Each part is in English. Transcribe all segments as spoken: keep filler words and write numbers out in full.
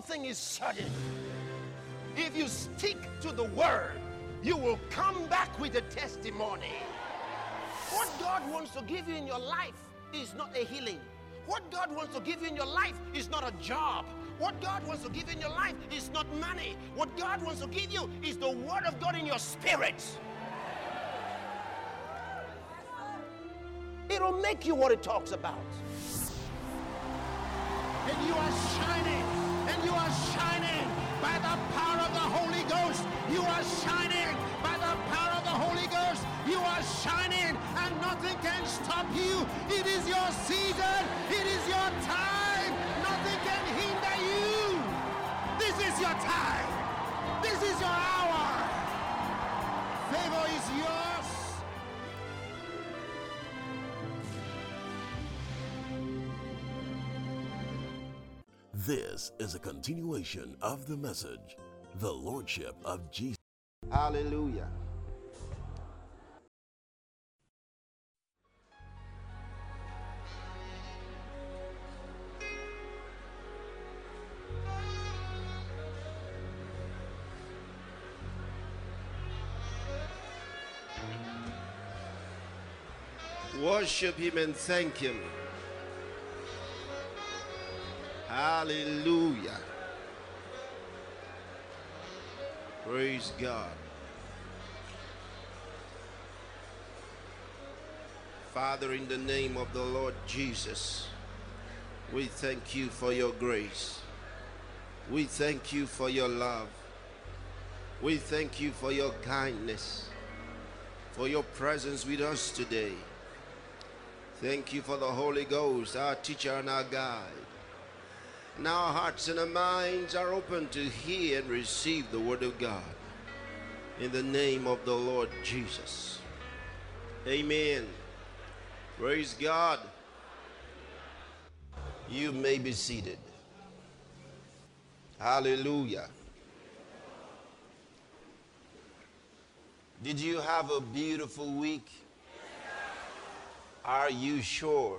thing is certain. If you stick to the word, you will come back with a testimony. What God wants to give you in your life is not a healing. What God wants to give you in your life is not a job. What God wants to give you in your life is not money. What God wants to give you is the word of God in your spirit. It'll make you what it talks about. And you are shining, and you are shining by the power of the Holy Ghost. You are shining by the power of the Holy Ghost. You are shining, and nothing can stop you. It is your season. It is your time. Nothing can hinder you. This is your time. This is your hour. Favor is yours. This is a continuation of the message, the Lordship of Jesus. Hallelujah. Worship him and thank him. Hallelujah. Praise God. Father, in the name of the Lord Jesus, we thank you for your grace. We thank you for your love. We thank you for your kindness, for your presence with us today. Thank you for the Holy Ghost, our teacher and our guide. Now our hearts and our minds are open to hear and receive the word of God. In the name of the Lord Jesus. Amen. Praise God. You may be seated. Hallelujah. Did you have a beautiful week? Are you sure?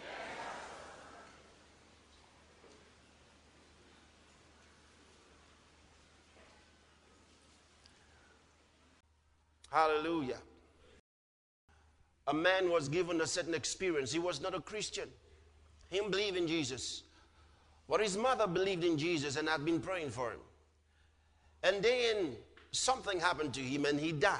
Hallelujah. A man was given a certain experience. He was not a Christian. He didn't believe in Jesus. But his mother believed in Jesus and had been praying for him. And then something happened to him and he died.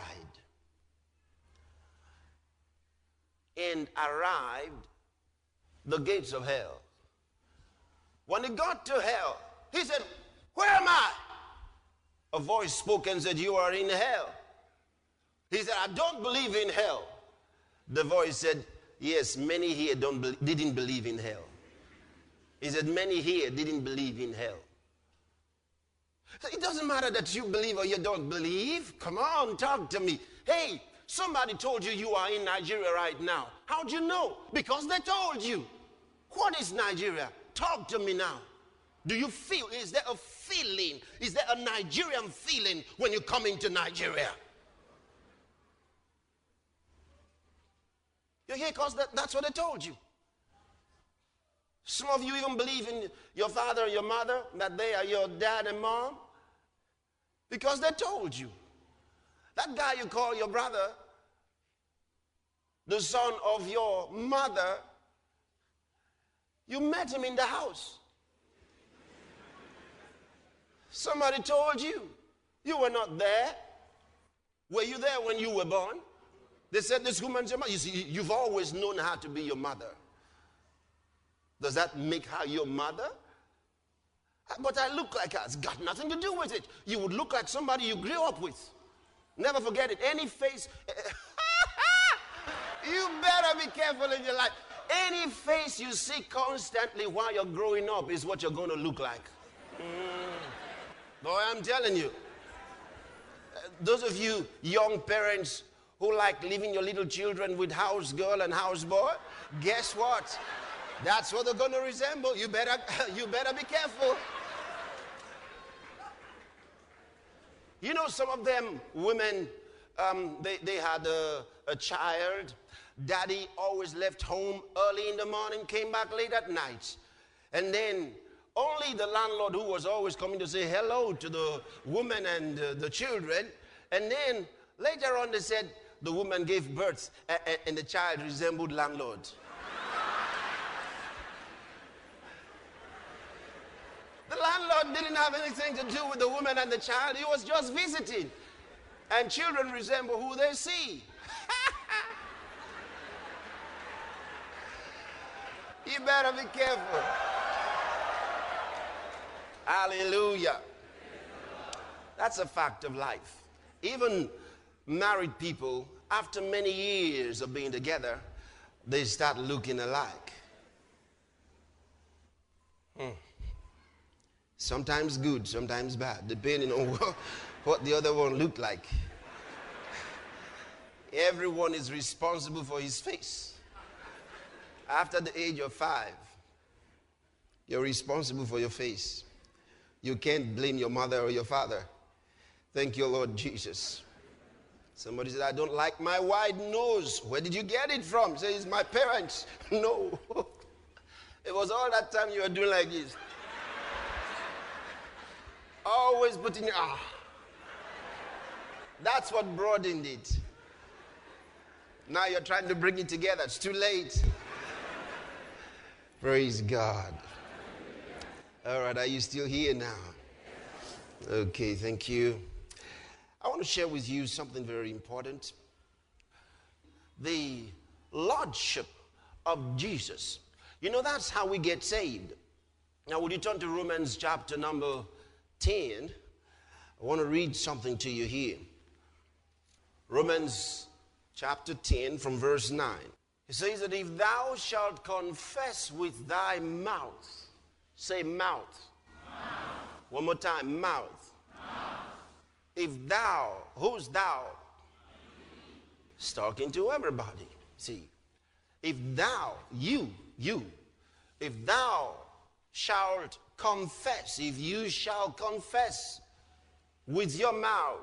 And arrived the gates of hell. When he got to hell, he said, "Where am I?" A voice spoke and said, "You are in hell." He said, "I don't believe in hell." The voice said, "Yes, many here don't be- didn't believe in hell." He said, "Many here didn't believe in hell." So it doesn't matter that you believe or you don't believe. Come on, talk to me. Hey, somebody told you you are in Nigeria right now. How'd you know? Because they told you. What is Nigeria? Talk to me now. Do you feel, is there a feeling? Is there a Nigerian feeling when you come into Nigeria? You're here because that, that's what they told you. Some of you even believe in your father or your mother, that they are your dad and mom, because they told you. That guy you call your brother, the son of your mother, you met him in the house. Somebody told you. You were not there. Were you there when you were born? They said this woman's your mother. You see, you've always known how to be your mother. Does that make her your mother? But I look like her. It's got nothing to do with it. You would look like somebody you grew up with. Never forget it. Any face. You better be careful in your life. Any face you see constantly while you're growing up is what you're going to look like. Mm. Boy, I'm telling you. Those of you young parents who like leaving your little children with house girl and house boy, guess what? That's what they're going to resemble. You better, you better be careful. You know, some of them women, um, they, they had a, a child. Daddy always left home early in the morning, came back late at night. And then only the landlord, who was always coming to say hello to the woman and uh, the children. And then later on they said the woman gave birth uh, uh, and the child resembled landlord. The landlord didn't have anything to do with the woman and the child. He was just visiting. And children resemble who they see. You better be careful. Hallelujah. That's a fact of life. Even married people, after many years of being together, they start looking alike. Hmm. Sometimes good, sometimes bad, depending on what, what the other one looked like. Everyone is responsible for his face. After the age of five, you're responsible for your face. You can't blame your mother or your father. Thank you, Lord Jesus. Somebody said, I don't like my wide nose. Where did you get it from? Say, it's my parents. No. It was all that time you were doing like this. Always putting your, ah. That's what broadened it. Now you're trying to bring it together. It's too late. Praise God. All right, are you still here now? Okay, thank you. I want to share with you something very important. The Lordship of Jesus. You know, that's how we get saved. Now, would you turn to Romans chapter number ten? I want to read something to you here. Romans chapter ten from verse nine. It says that if thou shalt confess with thy mouth, say mouth. Mouth. One more time, mouth. Mouth. If thou, who's thou? It's talking to everybody. See, if thou, you, you, if thou shalt confess, if you shall confess with your mouth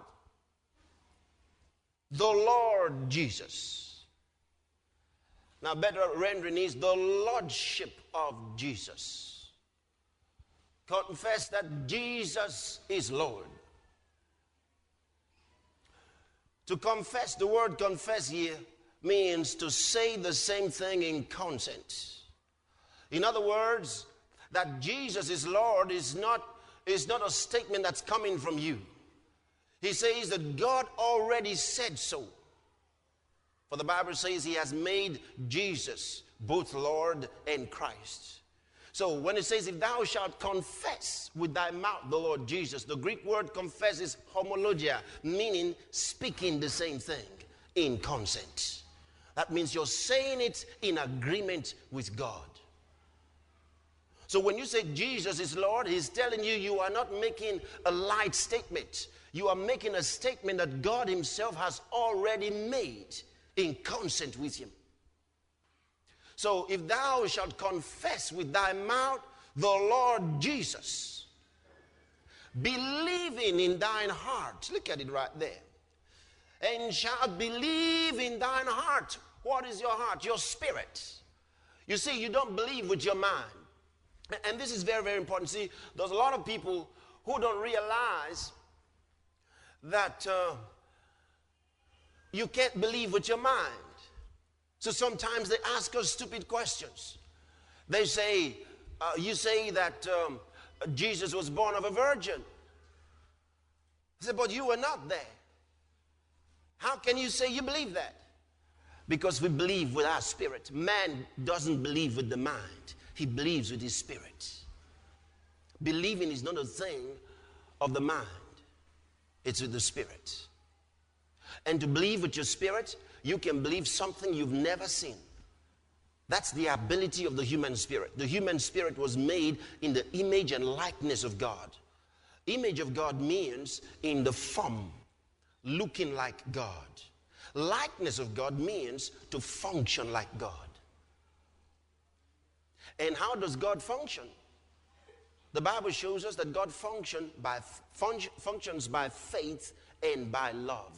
the Lord Jesus. Now, better rendering is the Lordship of Jesus. Confess that Jesus is Lord. To confess, the word confess here means to say the same thing in consent. In other words, that Jesus is Lord is not, is not a statement that's coming from you. He says that God already said so. For the Bible says he has made Jesus both Lord and Christ. So when it says, if thou shalt confess with thy mouth the Lord Jesus, the Greek word confess is homologia, meaning speaking the same thing in consent. That means you're saying it in agreement with God. So when you say Jesus is Lord, he's telling you you are not making a light statement. You are making a statement that God himself has already made in consent with him. So if thou shalt confess with thy mouth the Lord Jesus, believing in thine heart, look at it right there, and shalt believe in thine heart. What is your heart? Your spirit. You see, you don't believe with your mind. And this is very, very important. See, there's a lot of people who don't realize that uh, you can't believe with your mind. So sometimes they ask us stupid questions. They say, uh, you say that um, Jesus was born of a virgin. I said, but you were not there. How can you say you believe that? Because we believe with our spirit. Man doesn't believe with the mind. He believes with his spirit. Believing is not a thing of the mind. It's with the spirit. And to believe with your spirit, you can believe something you've never seen. That's the ability of the human spirit. The human spirit was made in the image and likeness of God. Image of God means in the form, looking like God. Likeness of God means to function like God. And how does God function? The Bible shows us that God function by, fun, functions by faith and by love.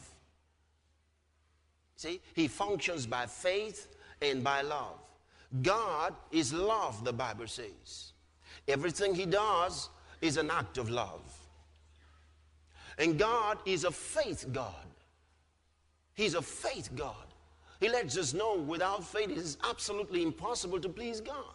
See, he functions by faith and by love. God is love, the Bible says. Everything he does is an act of love. And God is a faith God. He's a faith God. He lets us know without faith it is absolutely impossible to please God.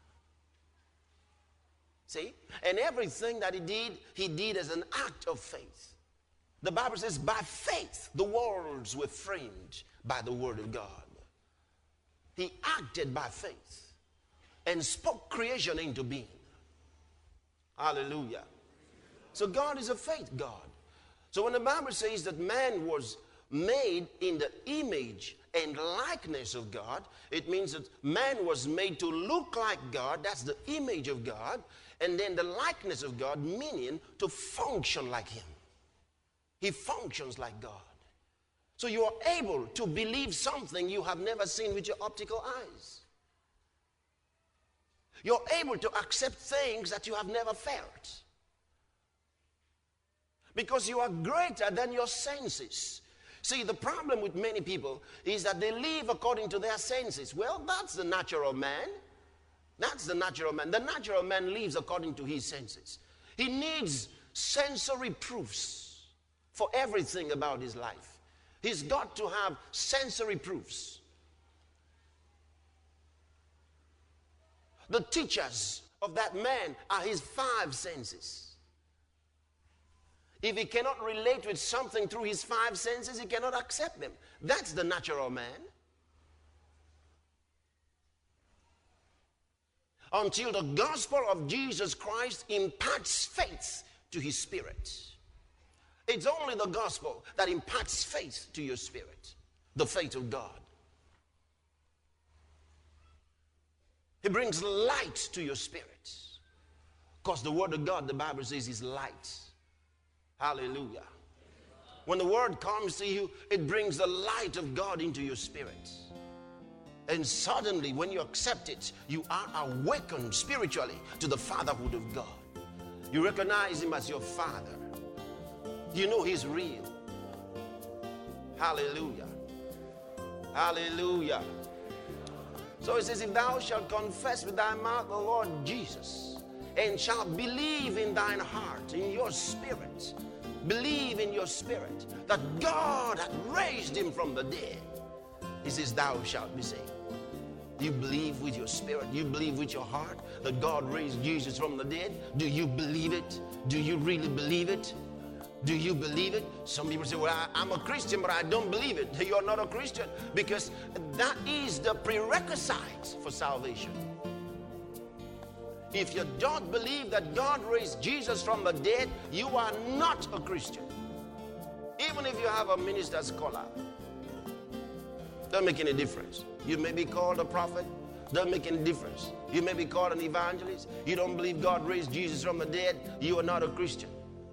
See? And everything that he did, he did as an act of faith. The Bible says, by faith the worlds were framed by the word of God. He acted by faith and spoke creation into being. Hallelujah. So God is a faith God. So when the Bible says that man was made in the image and likeness of God, it means that man was made to look like God. That's the image of God. And then the likeness of God, meaning to function like him. He functions like God. So you are able to believe something you have never seen with your optical eyes. You're able to accept things that you have never felt. Because you are greater than your senses. See, the problem with many people is that they live according to their senses. Well, that's the natural man. That's the natural man. The natural man lives according to his senses. He needs sensory proofs for everything about his life. He's got to have sensory proofs. The teachers of that man are his five senses. If he cannot relate with something through his five senses, he cannot accept them. That's the natural man. Until the gospel of Jesus Christ imparts faith to his spirit. It's only the gospel that imparts faith to your spirit. The faith of God. He brings light to your spirit. Because the word of God, the Bible says, is light. Hallelujah. When the word comes to you, it brings the light of God into your spirit. And suddenly, when you accept it, you are awakened spiritually to the fatherhood of God. You recognize him as your father. You know he's real. Hallelujah. Hallelujah. So it says, if thou shalt confess with thy mouth the Lord Jesus, and shalt believe in thine heart, in your spirit, believe in your spirit that God hath raised him from the dead, he says, thou shalt be saved. You believe with your spirit, you believe with your heart that God raised Jesus from the dead. Do you believe it? Do you really believe it? Do you believe it? Some people say, well, I, I'm a Christian, but I don't believe it. You're not a Christian, because that is the prerequisite for salvation. If you don't believe that God raised Jesus from the dead, you are not a Christian. Even if you have a minister's collar, doesn't make any difference. You may be called a prophet, doesn't make any difference. You may be called an evangelist. You don't believe God raised Jesus from the dead, you are not a Christian.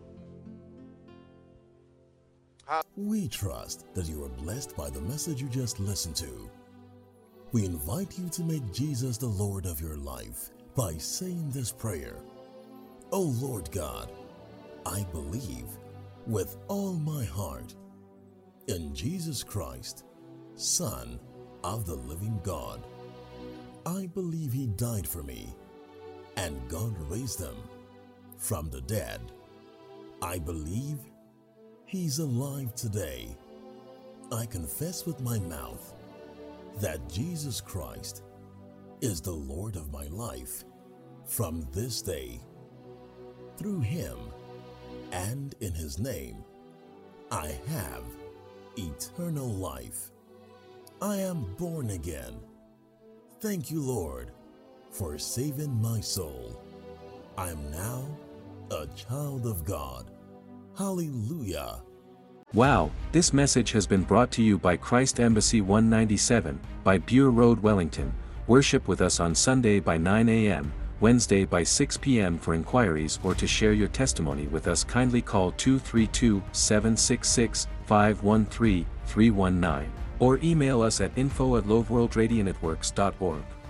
We trust that you are blessed by the message you just listened to. We invite you to make Jesus the Lord of your life by saying this prayer. Oh Lord God, I believe with all my heart in Jesus Christ, Son of the living God. I believe he died for me and God raised him from the dead. I believe he's alive today. I confess with my mouth that Jesus Christ is the Lord of my life from this day. Through him and in his name, I have eternal life. I am born again. Thank you, Lord, for saving my soul. I am now a child of God. Hallelujah. Wow, this message has been brought to you by Christ Embassy one ninety-seven, by Bure Road, Wellington. Worship with us on Sunday by nine a m, Wednesday by six p m For inquiries or to share your testimony with us, kindly call two three two, seven six six, five one three, three one nine or email us at info at loveworldradionetworks dot org.